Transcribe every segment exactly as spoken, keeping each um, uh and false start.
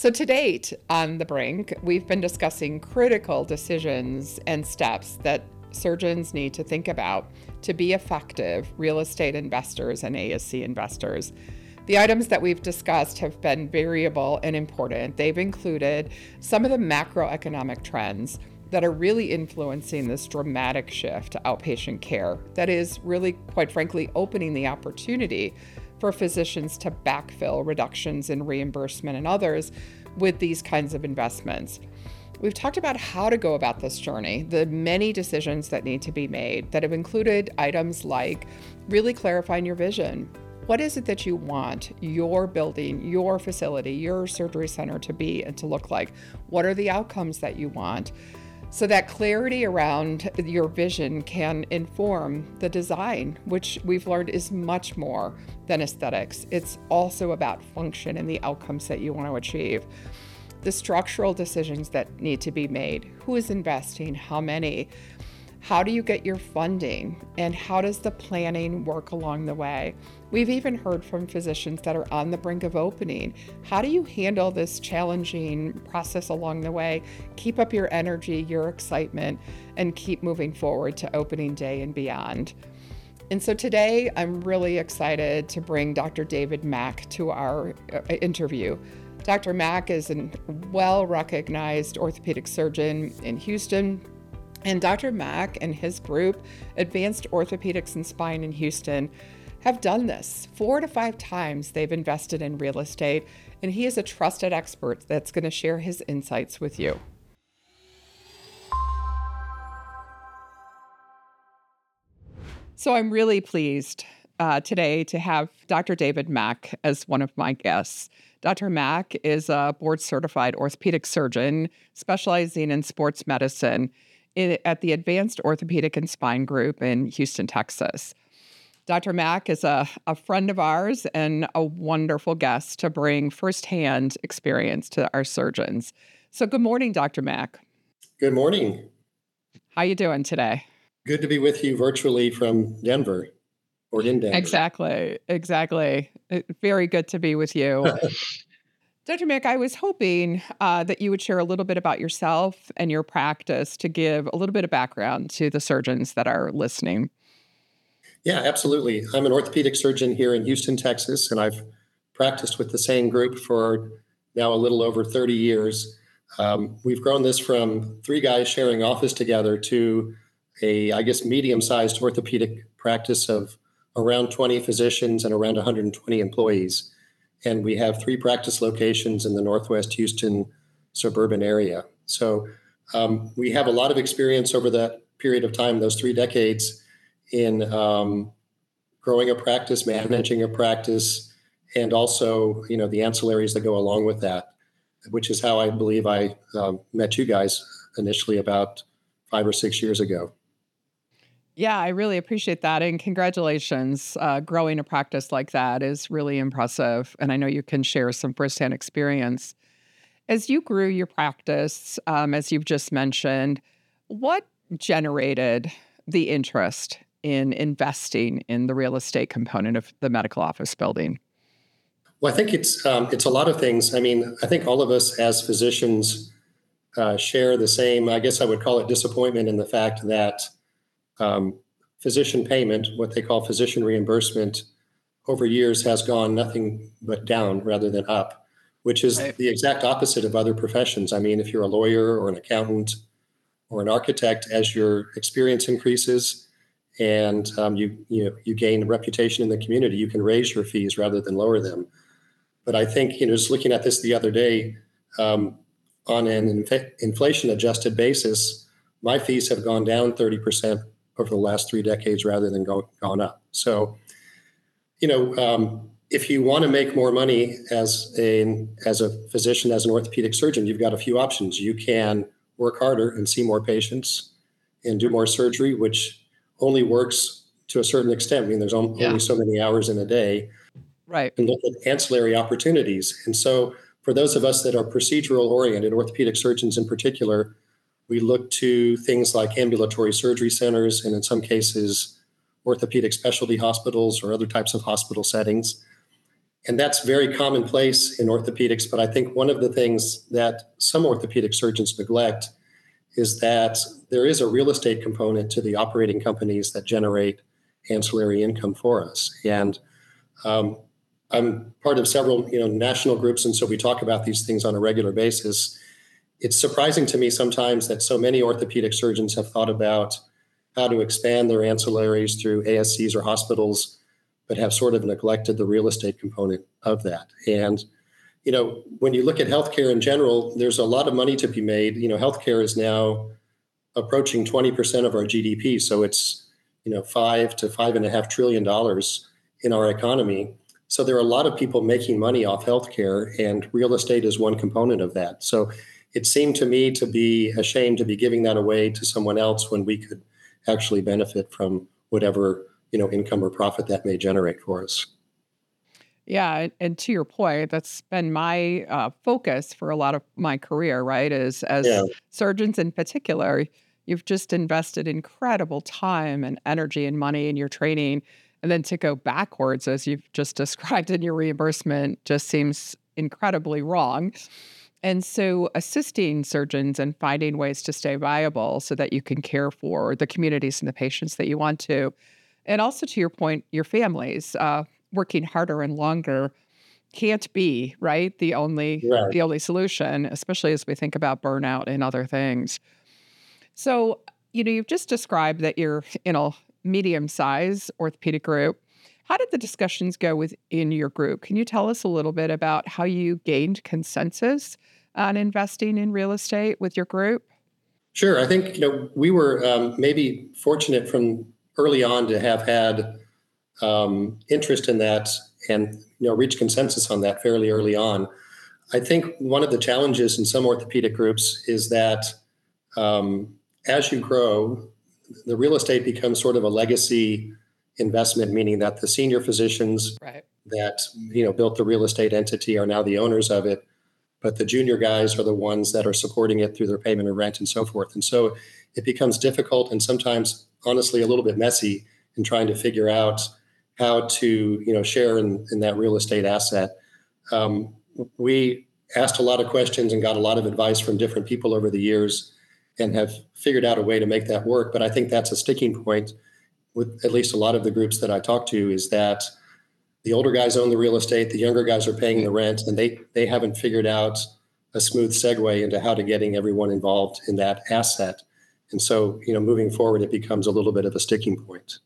So to date, on The Brink, we've been discussing critical decisions and steps that surgeons need to think about to be effective real estate investors and A S C investors. The items that we've discussed have been variable and important. They've included some of the macroeconomic trends that are really influencing this dramatic shift to outpatient care that is really, quite frankly, opening the opportunity for physicians to backfill reductions in reimbursement and others with these kinds of investments. We've talked about how to go about this journey, the many decisions that need to be made that have included items like really clarifying your vision. What is it that you want your building, your facility, your surgery center to be and to look like? What are the outcomes that you want? So that clarity around your vision can inform the design, which we've learned is much more than aesthetics. It's also about function and the outcomes that you want to achieve. The structural decisions that need to be made. Who is investing? How many? How do you get your funding? And how does the planning work along the way? We've even heard from physicians that are on the brink of opening. How do you handle this challenging process along the way? Keep up your energy, your excitement, and keep moving forward to opening day and beyond. And so today, I'm really excited to bring Doctor David Mack to our interview. Doctor Mack is a well-recognized orthopedic surgeon in Houston. And Doctor Mack and his group, Advanced Orthopedics and Spine in Houston, have done this. Four to five times they've invested in real estate, and he is a trusted expert that's going to share his insights with you. So I'm really pleased uh, today to have Doctor David Mack as one of my guests. Doctor Mack is a board-certified orthopedic surgeon specializing in sports medicine at the Advanced Orthopedic and Spine Group in Houston, Texas. Doctor Mack is a, a friend of ours and a wonderful guest to bring firsthand experience to our surgeons. So good morning, Doctor Mack. Good morning. How you doing today? Good to be with you virtually from Denver or in Denver. Exactly, exactly. Very good to be with you. Doctor Mack, I was hoping uh, that you would share a little bit about yourself and your practice to give a little bit of background to the surgeons that are listening. Yeah, absolutely. I'm an orthopedic surgeon here in Houston, Texas, and I've practiced with the same group for now a little over thirty years. Um, we've grown this from three guys sharing office together to a, I guess, medium-sized orthopedic practice of around twenty physicians and around one hundred twenty employees. And we have three practice locations in the Northwest Houston suburban area. So um, we have a lot of experience over that period of time, those three decades, in um, growing a practice, managing a practice, and also, you know, the ancillaries that go along with that, which is how I believe I um, met you guys initially about five or six years ago. Yeah, I really appreciate that. And congratulations. Uh, growing a practice like that is really impressive. And I know you can share some firsthand experience. As you grew your practice, um, as you've just mentioned, what generated the interest in investing in the real estate component of the medical office building? Well, I think it's um, it's a lot of things. I mean, I think all of us as physicians uh, share the same, I guess I would call it disappointment in the fact that Um, physician payment, what they call physician reimbursement, over years has gone nothing but down rather than up, which is Right. the exact opposite of other professions. I mean, if you're a lawyer or an accountant or an architect, as your experience increases and um, you you know, you gain a reputation in the community, you can raise your fees rather than lower them. But I think, you know, just looking at this the other day, um, on an inf- inflation adjusted basis, my fees have gone down thirty percent over the last three decades rather than go, gone up. So, you know, um, if you want to make more money as a as a physician, as an orthopedic surgeon, you've got a few options. You can work harder and see more patients and do more surgery, which only works to a certain extent. I mean, there's on- Yeah. only so many hours in a day. Right. And look at ancillary opportunities. And so, for those of us that are procedural oriented, orthopedic surgeons in particular, we look to things like ambulatory surgery centers and in some cases, orthopedic specialty hospitals or other types of hospital settings. And that's very commonplace in orthopedics. But I think one of the things that some orthopedic surgeons neglect is that there is a real estate component to the operating companies that generate ancillary income for us. And um, I'm part of several, you know, national groups, and so we talk about these things on a regular basis. It's surprising to me sometimes that so many orthopedic surgeons have thought about how to expand their ancillaries through A S Cs or hospitals, but have sort of neglected the real estate component of that. And, you know, when you look at healthcare in general, there's a lot of money to be made. You know, healthcare is now approaching twenty percent of our G D P. So it's, you know, five to five and a half trillion dollars in our economy. So there are a lot of people making money off healthcare, and real estate is one component of that. So it seemed to me to be a shame to be giving that away to someone else when we could actually benefit from whatever, you know, income or profit that may generate for us. Yeah, and, and to your point, that's been my uh, focus for a lot of my career, right? Is Yeah, as surgeons in particular, you've just invested incredible time and energy and money in your training. And then to go backwards, as you've just described in your reimbursement, just seems incredibly wrong. And so assisting surgeons and finding ways to stay viable so that you can care for the communities and the patients that you want to. And also to your point, your families, uh, working harder and longer can't be, right, the only right. the only solution, especially as we think about burnout and other things. So, you know, you've just described that you're in a medium-sized orthopedic group. How did the discussions go within your group? Can you tell us a little bit about how you gained consensus on investing in real estate with your group? Sure. I think, you know, we were um, maybe fortunate from early on to have had um, interest in that and, you know, reach consensus on that fairly early on. I think one of the challenges in some orthopedic groups is that um, as you grow, the real estate becomes sort of a legacy investment, meaning that the senior physicians Right. that, you know, built the real estate entity are now the owners of it, but the junior guys are the ones that are supporting it through their payment of rent and so forth. And so it becomes difficult and sometimes, honestly, a little bit messy in trying to figure out how to, you know, share in, in that real estate asset. Um, we asked a lot of questions and got a lot of advice from different people over the years and have figured out a way to make that work. But I think that's a sticking point with at least a lot of the groups that I talk to, is that the older guys own the real estate, the younger guys are paying the rent, and they they haven't figured out a smooth segue into how to getting everyone involved in that asset. And so, you know, moving forward, it becomes a little bit of a sticking point.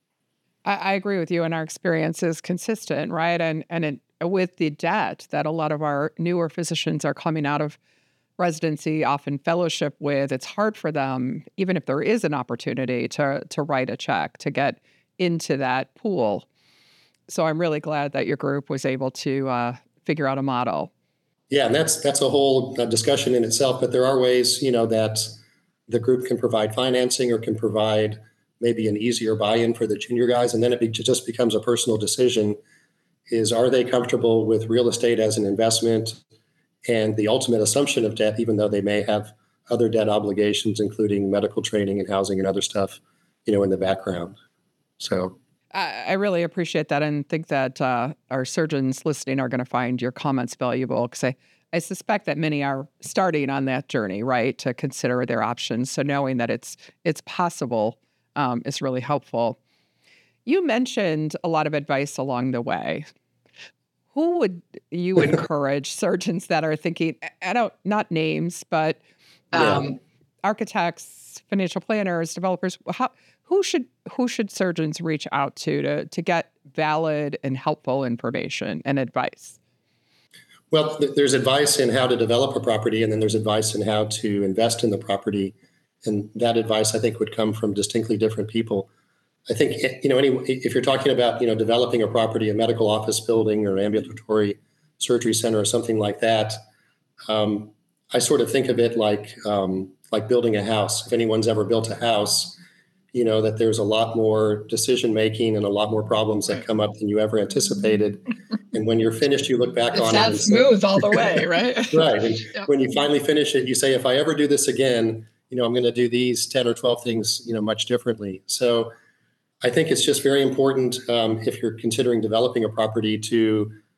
I, I agree with you, and our experience is consistent, right? And and it, with the debt that a lot of our newer physicians are coming out of residency, often fellowship with, it's hard for them, even if there is an opportunity to to write a check to get into that pool. So I'm really glad that your group was able to uh, figure out a model. Yeah, and that's that's a whole uh, discussion in itself. But there are ways, you know, that the group can provide financing or can provide maybe an easier buy-in for the junior guys, and then it be, just becomes a personal decision: is are they comfortable with real estate as an investment and the ultimate assumption of debt, even though they may have other debt obligations, including medical training and housing and other stuff, you know, in the background. So. I, I really appreciate that and think that uh, our surgeons listening are going to find your comments valuable because I, I suspect that many are starting on that journey, right, to consider their options. So knowing that it's it's possible um, is really helpful. You mentioned a lot of advice along the way. Who would you encourage surgeons that are thinking, I don't, not names, but Yeah. um, architects, financial planners, developers, how, who should who should surgeons reach out to to to get valid and helpful information and advice? Well, th- there's advice in how to develop a property, and then there's advice in how to invest in the property. And that advice, I think, would come from distinctly different people. I think, eh, you know, any, if you're talking about, you know, developing a property, a medical office building or an ambulatory surgery center or something like that, um, I sort of think of it like um, like building a house. If anyone's ever built a house, you know that there's a lot more decision making and a lot more problems that come up than you ever anticipated. And when you're finished, you look back It's on it not and say, smooth all the way, right? right. And Yep. when you finally finish it, you say, if I ever do this again, you know, I'm going to do these ten or twelve things, you know, much differently. So I think it's just very important um, if you're considering developing a property to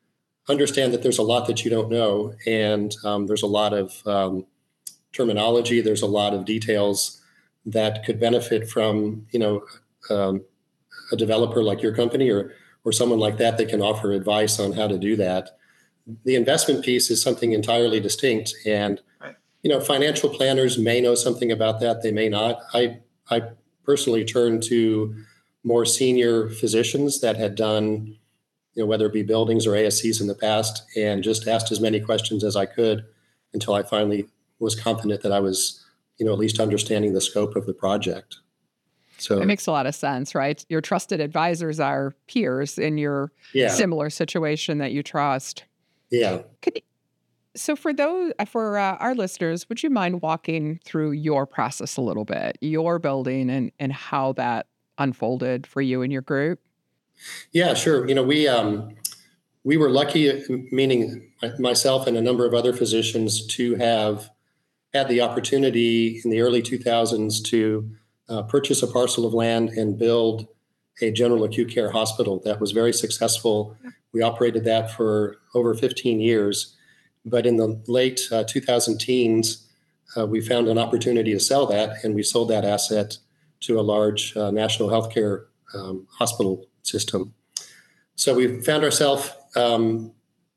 understand that there's a lot that you don't know, and um, there's a lot of um, terminology, there's a lot of details that could benefit from, you know, um, a developer like your company or or someone like that that can offer advice on how to do that. The investment piece is something entirely distinct, and Right. you know, financial planners may know something about that, they may not. I I personally turned to more senior physicians that had done, you know, whether it be buildings or A S Cs in the past, and just asked as many questions as I could until I finally was confident that I was, you know, at least understanding the scope of the project. So It makes a lot of sense, right? Your trusted advisors are peers in your yeah, similar situation that you trust. yeah. Could you, so for those for uh, our listeners, would you mind walking through your process a little bit, your building, and and how that unfolded for you and your group? Yeah, sure. You know, we um, we were lucky, meaning myself and a number of other physicians, to have had the opportunity in the early two thousands to uh, purchase a parcel of land and build a general acute care hospital that was very successful. We operated that for over fifteen years, but in the late uh, two thousand teens, uh, we found an opportunity to sell that, and we sold that asset to a large uh, national healthcare um, hospital system. So we found ourselves um,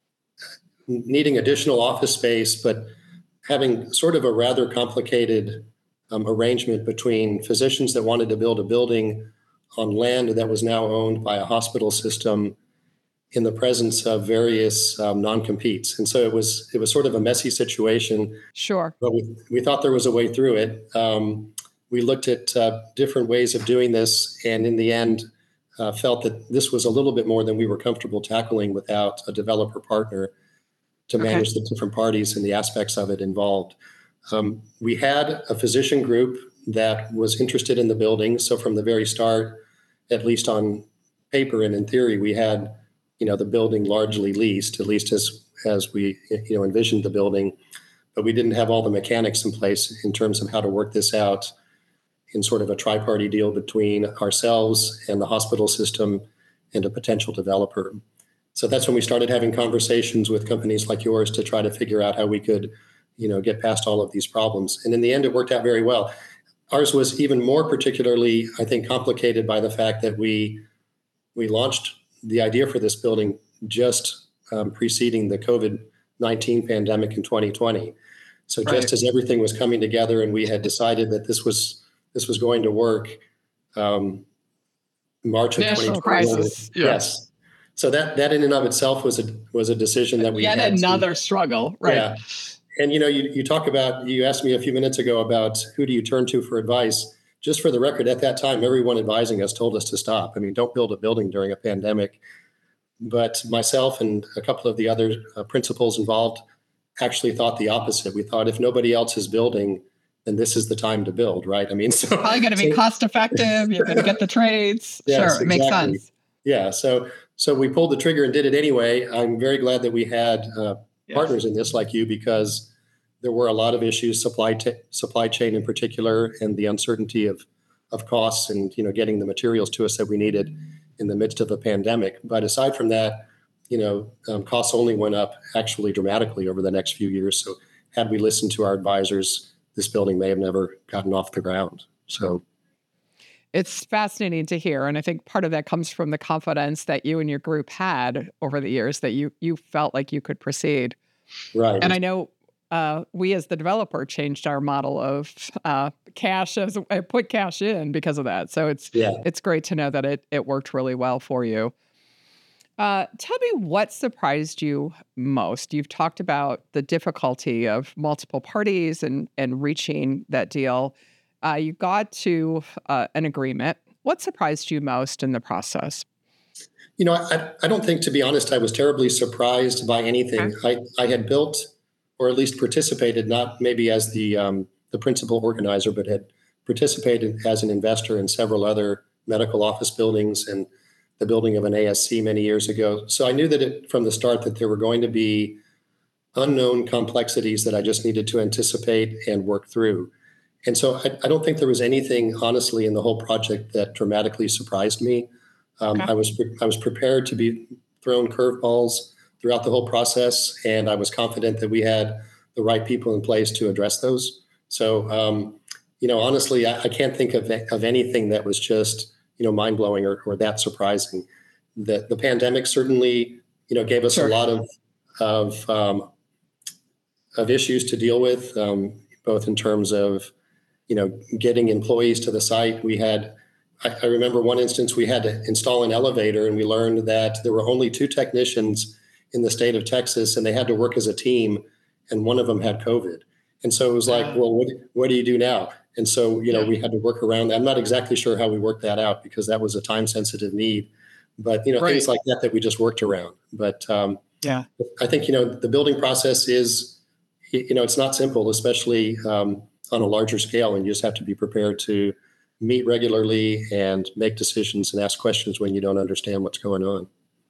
needing additional office space, but having sort of a rather complicated um, arrangement between physicians that wanted to build a building on land that was now owned by a hospital system in the presence of various um, non-competes. And so it was it was sort of a messy situation, Sure. but we, we thought there was a way through it. Um, we looked at uh, different ways of doing this, and in the end, uh, felt that this was a little bit more than we were comfortable tackling without a developer partner to Okay. manage the different parties and the aspects of it involved. Um, we had a physician group that was interested in the building. So from the very start, at least on paper and in theory, we had, you know, the building largely leased, at least as as we, you know, envisioned the building. But we didn't have all the mechanics in place in terms of how to work this out in sort of a tri-party deal between ourselves and the hospital system and a potential developer. So that's when we started having conversations with companies like yours to try to figure out how we could, you know, get past all of these problems. And in the end, it worked out very well. Ours was even more particularly, I think, complicated by the fact that we we launched the idea for this building just um, preceding the COVID nineteen pandemic in twenty twenty. So just Right. as everything was coming together and we had decided that this was this was going to work, um, March of National twenty twenty. crisis. Yeah. Yes. So that that in and of itself was a was a decision that we Yet had to- another struggle, right? Yeah. And you know, you, you talk about, you asked me a few minutes ago about who do you turn to for advice. Just for the record, at that time, everyone advising us told us to stop. I mean, don't build a building during a pandemic. But myself and a couple of the other uh, principals involved actually thought the opposite. We thought if nobody else is building, then this is the time to build, right? I mean, so Probably going to be so- cost effective. You're going to get the trades. Yes, sure, it makes exactly. sense. Yeah, so so we pulled the trigger and did it anyway. I'm very glad that we had uh, Yes. partners in this like you, because there were a lot of issues, supply t- supply chain in particular, and the uncertainty of of costs and, you know, getting the materials to us that we needed in the midst of a pandemic. But aside from that, you know, um, costs only went up actually dramatically over the next few years. So had we listened to our advisors, this building may have never gotten off the ground. So It's fascinating to hear, and I think part of that comes from the confidence that you and your group had over the years, that you you felt like you could proceed. right, And I know uh, we as the developer changed our model of uh, cash as uh, put cash in because of that. So it's yeah. it's great to know that it it worked really well for you. Uh, tell me what surprised you most. You've talked about the difficulty of multiple parties and and reaching that deal. Uh, you got to uh, an agreement. What surprised you most in the process? You know, I, I don't think, to be honest, I was terribly surprised by anything. I, I had built, or at least participated, not maybe as the um, the principal organizer, but had participated as an investor in several other medical office buildings and the building of an A S C many years ago. So I knew that it, from the start, that there were going to be unknown complexities that I just needed to anticipate and work through. And so I, I don't think there was anything, honestly, in the whole project that dramatically surprised me. Um, Okay. I was pre- I was prepared to be thrown curveballs throughout the whole process, and I was confident that we had the right people in place to address those. So, um, you know, honestly, I, I can't think of, of anything that was just, you know, mind blowing or, or that surprising. The, the pandemic certainly, you know, gave us Sure. a lot of of um, of issues to deal with, um, both in terms of, you know, getting employees to the site. We had, I, I remember one instance we had to install an elevator, and we learned that there were only two technicians in the state of Texas, and they had to work as a team, and one of them had COVID. And so it was like, well, what, what do you do now? And so, you know, Yeah. we had to work around that. I'm not exactly sure how we worked that out because that was a time sensitive need, but, you know, Right. things like that that we just worked around. But um, Yeah. I think, you know, the building process is, you know, it's not simple, especially um, on a larger scale. And you just have to be prepared to meet regularly and make decisions and ask questions when you don't understand what's going on.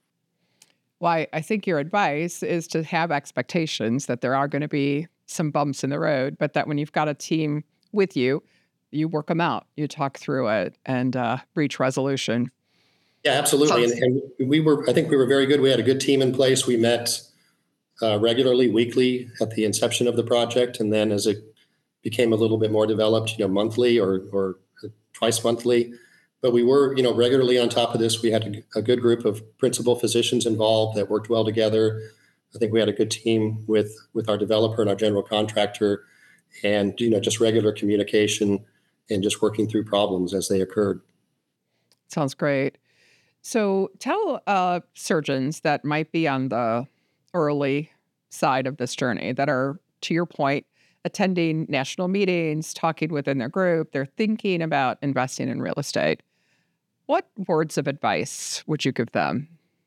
Well, I, I think your advice is to have expectations that there are going to be some bumps in the road, but that when you've got a team with you, you work them out, you talk through it, and uh, reach resolution. Yeah, absolutely. And, Sounds- and we were, I think we were very good. We had a good team in place. We met uh, regularly, weekly at the inception of the project. And then as it became a little bit more developed, you know, monthly or, or twice monthly. But we were, you know, regularly on top of this. We had a, a good group of principal physicians involved that worked well together. I think we had a good team with, with our developer and our general contractor, and, you know, just regular communication and just working through problems as they occurred. Sounds great. So tell uh, surgeons that might be on the early side of this journey that are, to your point, attending national meetings, talking within their group, they're thinking about investing in real estate. What words of advice would you give them?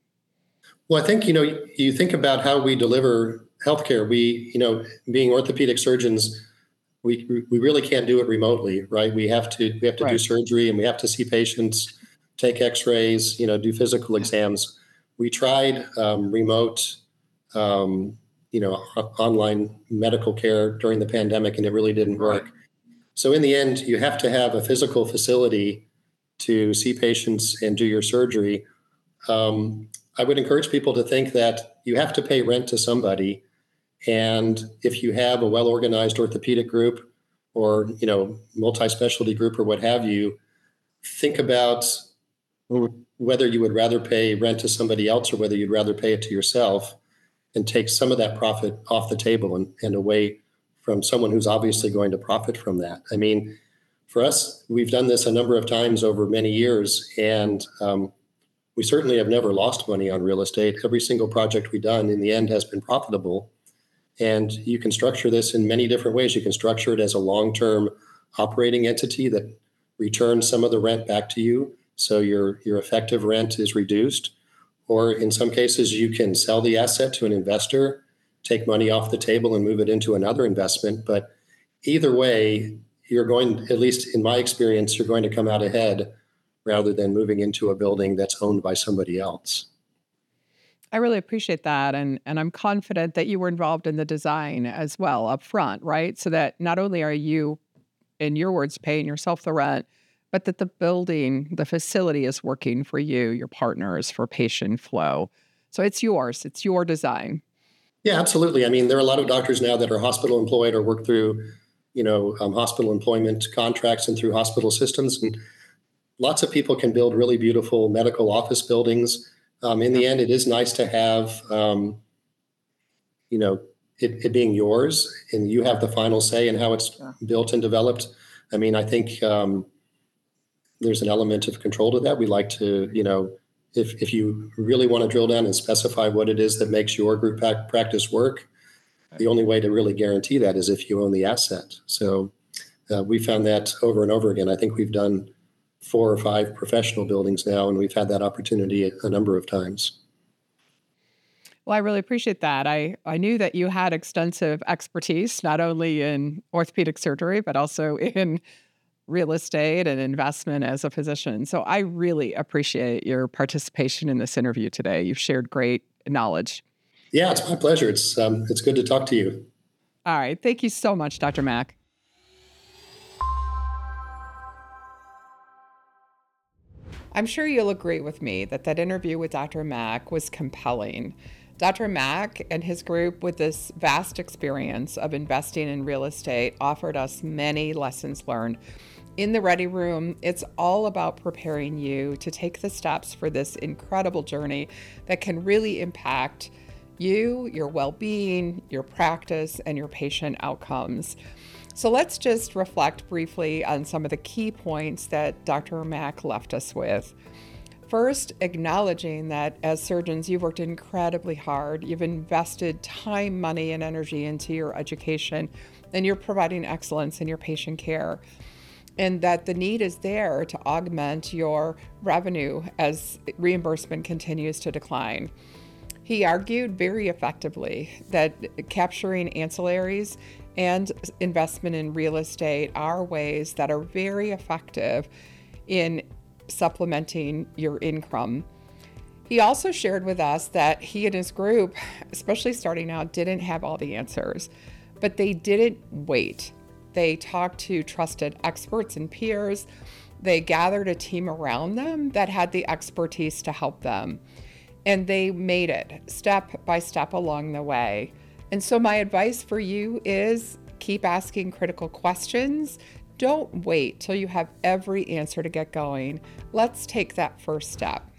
Well, I think, you know, you think about how we deliver healthcare. We, you know, being orthopedic surgeons, we we really can't do it remotely, right? We have to we have to do Right. surgery, and we have to see patients, take X-rays, you know, do physical exams. We tried um, remote, um, you know, o- online medical care during the pandemic, and it really didn't work. So in the end, you have to have a physical facility to see patients and do your surgery. Um, I would encourage people to think that you have to pay rent to somebody, and if you have a well-organized orthopedic group or, you know, multi-specialty group or what have you, think about whether you would rather pay rent to somebody else or whether you'd rather pay it to yourself, and take some of that profit off the table and, and away from someone who's obviously going to profit from that. I mean, for us, we've done this a number of times over many years, and um, we certainly have never lost money on real estate. Every single project we've done in the end has been profitable. And you can structure this in many different ways. You can structure it as a long-term operating entity that returns some of the rent back to you, so your your effective rent is reduced. Or in some cases, you can sell the asset to an investor, take money off the table and move it into another investment. But either way, you're going, at least in my experience, you're going to come out ahead rather than moving into a building that's owned by somebody else. I really appreciate that. And, and I'm confident that you were involved in the design as well up front, right? So that not only are you, in your words, paying yourself the rent, but that the building, the facility is working for you, your partners, for patient flow. So it's yours, it's your design. Yeah, absolutely. I mean, there are a lot of doctors now that are hospital employed or work through, you know, um, hospital employment contracts and through hospital systems. And lots of people can build really beautiful medical office buildings. Um, in the end, it is nice to have, um, you know, it, it being yours, and you have the final say in how it's Yeah. built and developed. I mean, I think um, there's an element of control to that. We like to, you know, if if you really want to drill down and specify what it is that makes your group prac- practice work, the only way to really guarantee that is if you own the asset. So uh, we found that over and over again. I think we've done four or five professional buildings now, and we've had that opportunity a, a number of times. Well, I really appreciate that. I, I knew that you had extensive expertise, not only in orthopedic surgery, but also in real estate and investment as a physician. So I really appreciate your participation in this interview today. You've shared great knowledge. Yeah, it's my pleasure. It's um, it's good to talk to you. All right. Thank you so much, Doctor Mack. I'm sure you'll agree with me that that interview with Doctor Mack was compelling. Doctor Mack and his group, with this vast experience of investing in real estate, offered us many lessons learned. In the Ready Room, it's all about preparing you to take the steps for this incredible journey that can really impact you, your well-being, your practice, and your patient outcomes. So let's just reflect briefly on some of the key points that Doctor Mack left us with. First, acknowledging that as surgeons, you've worked incredibly hard. You've invested time, money, and energy into your education, and you're providing excellence in your patient care. And that the need is there to augment your revenue as reimbursement continues to decline. He argued very effectively that capturing ancillaries and investment in real estate are ways that are very effective in supplementing your income. He also shared with us that he and his group, especially starting out, didn't have all the answers, but they didn't wait. They talked to trusted experts and peers. They gathered a team around them that had the expertise to help them. And they made it step by step along the way. And so my advice for you is keep asking critical questions. Don't wait till you have every answer to get going. Let's take that first step.